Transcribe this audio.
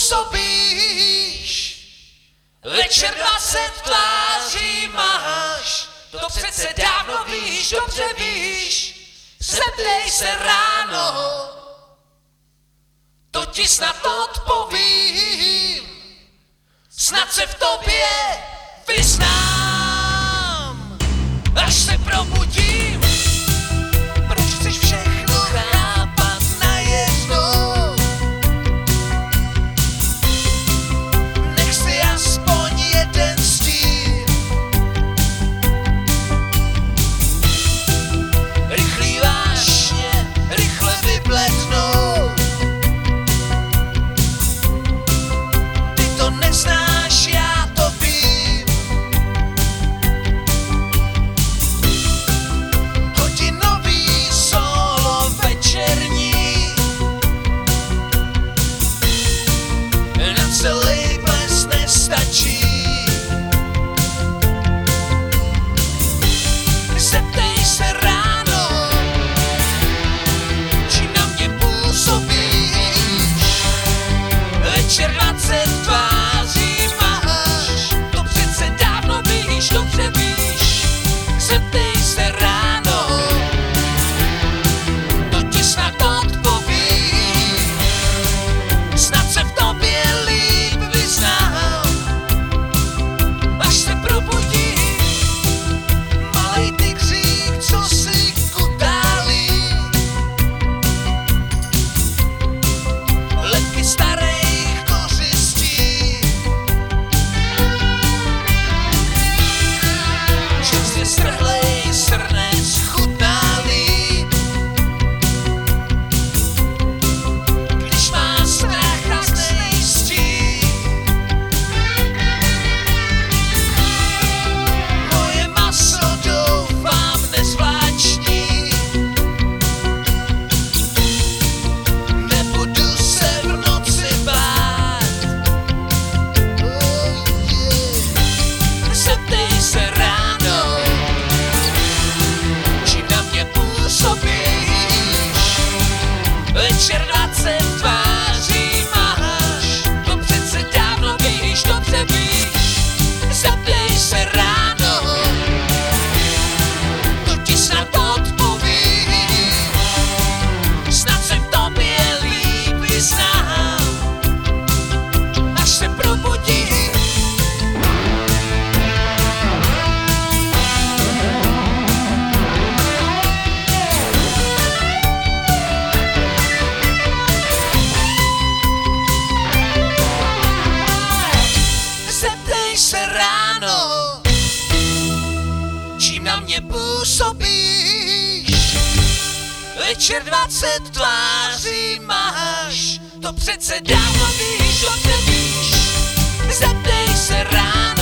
působíš. Večer 20 tváří máš, to přece dávno víš, dobře víš. Zeptej se ráno, to ti snad odpovím. Snad se v tobě vyznám, až se probudím. Proč chceš všechno chápat najednou? Nech si aspoň jeden stín. Rychlý vášně, rychle vyblednou. Ty to neznáš, já to vím. Hodinový solo večerní, na celý ples nestačí. Zeptej se ráno, čím na mě působíš. Večer 20 tváří máš, to přece dávno víš, dobře víš. Zeptej se ráno, to ti snad odpovím. Snad se v tobě líp vyznám, až se probudím. Malej tygřík, co si kutálí, lepky starých kořistí. Čerstvě strhlej srnec chutnálí, když má strach a znejistí. Moje maso doufám nezvláční, nebudu se v noci bát. Zeptej se ráno, čím na mě působíš. Večer 20 tváří máš, to přece dávno víš, dobře víš. Zeptej se ráno, to ti snad odpovím. Snad se v tobě líp vyznám, až se probudím. Zeptej se ráno, čím na mě působíš. Večer 20 tváří máš, to přece dávno víš, dobře víš. Zeptej se ráno,